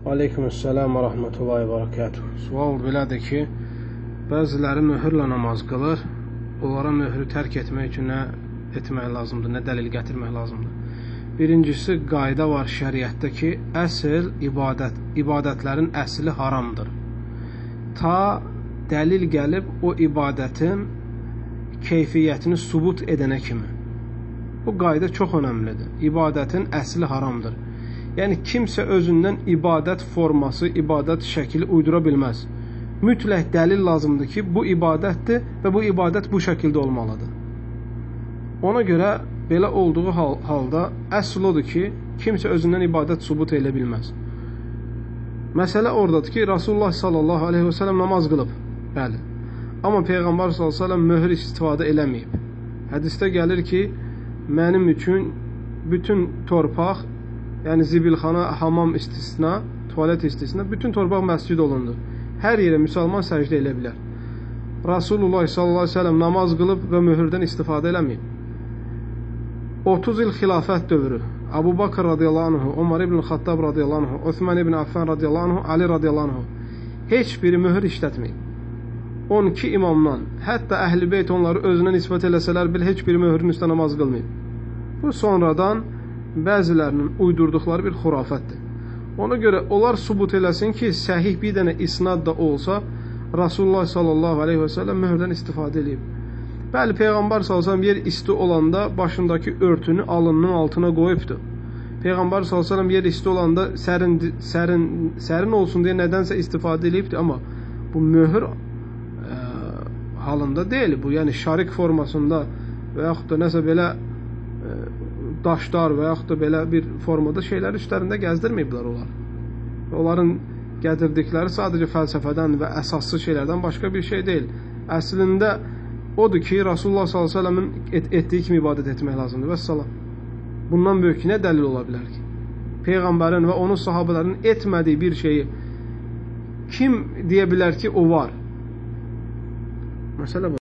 Aleykümselam və rəhmətullahi və barakatuh. Sual belədir ki, bəziləri möhürlə namaz qılır. Onlara möhürü tərk etmək üçün nə etmək lazımdır, nə dəlil gətirmək lazımdır? Birincisi, qayda var şəriətdə ki, əsl ibadətlərin əsli haramdır. Ta dəlil gəlib o ibadətin keyfiyyətini sübut edənə kimi. Bu qayda çox önəmlidir. İbadətin əsli haramdır. Yəni, kimsə özündən ibadət forması, ibadət şəkili uydura bilməz. Mütləq dəlil lazımdır ki, bu ibadətdir və bu ibadət bu şəkildə olmalıdır. Ona görə, belə olduğu halda əsl odur ki, kimsə özündən ibadət sübut elə bilməz. Məsələ oradadır ki, Rasulullah sallallahu aleyhi və sələm namaz qılıb. Bəli. Amma Peyğəmbər sallallahu aleyhi və sələm möhür istifadə eləməyib. Hədisdə gəlir ki, mənim üçün bütün torpaq, yəni zibilxana, hamam istisna, tualet istisna, bütün torpaq məscid olundu. Hər yerə müsəlman səcdə elə bilər. Rasulullah sallallahu aleyhi ve sellem namaz qılıb və möhürdən istifadə eləməyib. 30 il xilafət dövrü, Abu Bakr radiyallahu anhu, Umar ibn Xattab radiyallahu anhu, Osman ibn Affan radiyallahu anhu, Ali radiyallahu anhu heç biri möhür işlətməyib. 12 imamdan, hətta Əhl-i Beyt onları özünə nisbət eləsələr bil, heç biri möhürün üstə namaz qılmayıb. Bu sonradan bəzilərinin uydurduqları bir xurafətdir. Ona görə onlar sübut eləsin ki, səhih bir dənə isnad da olsa, Rasulullah sallallahu aleyhi və səlləm möhürdən istifadə edib. Bəli, Peyğəmbər sallallahu aleyhi və səlləm yer isti olanda başındakı örtünü alnının altına qoyubdur. Peyğəmbər sallallahu aleyhi və səlləm yer isti olanda sərin olsun deyə nədənsə istifadə edibdir, amma bu möhür halında deyil. Bu, yəni şarik formasında və yaxud da nəsə belə daşlar və yaxud da belə bir formada şeyləri üstlərində gəzdirməyiblər onlar. Onların gətirdikləri sadəcə fəlsəfədən və əsassız şeylərdən başqa bir şey deyil. Əslində odur ki, Rasulullah s.ə.v-in etdiyi kimi ibadət etmək lazımdır. Vəssalam. Bundan böyük nə dəlil ola bilər ki? Peyğəmbərin və onun sahabələrinin etmədiyi bir şeyi kim deyə bilər ki, o var? Məsələ bu.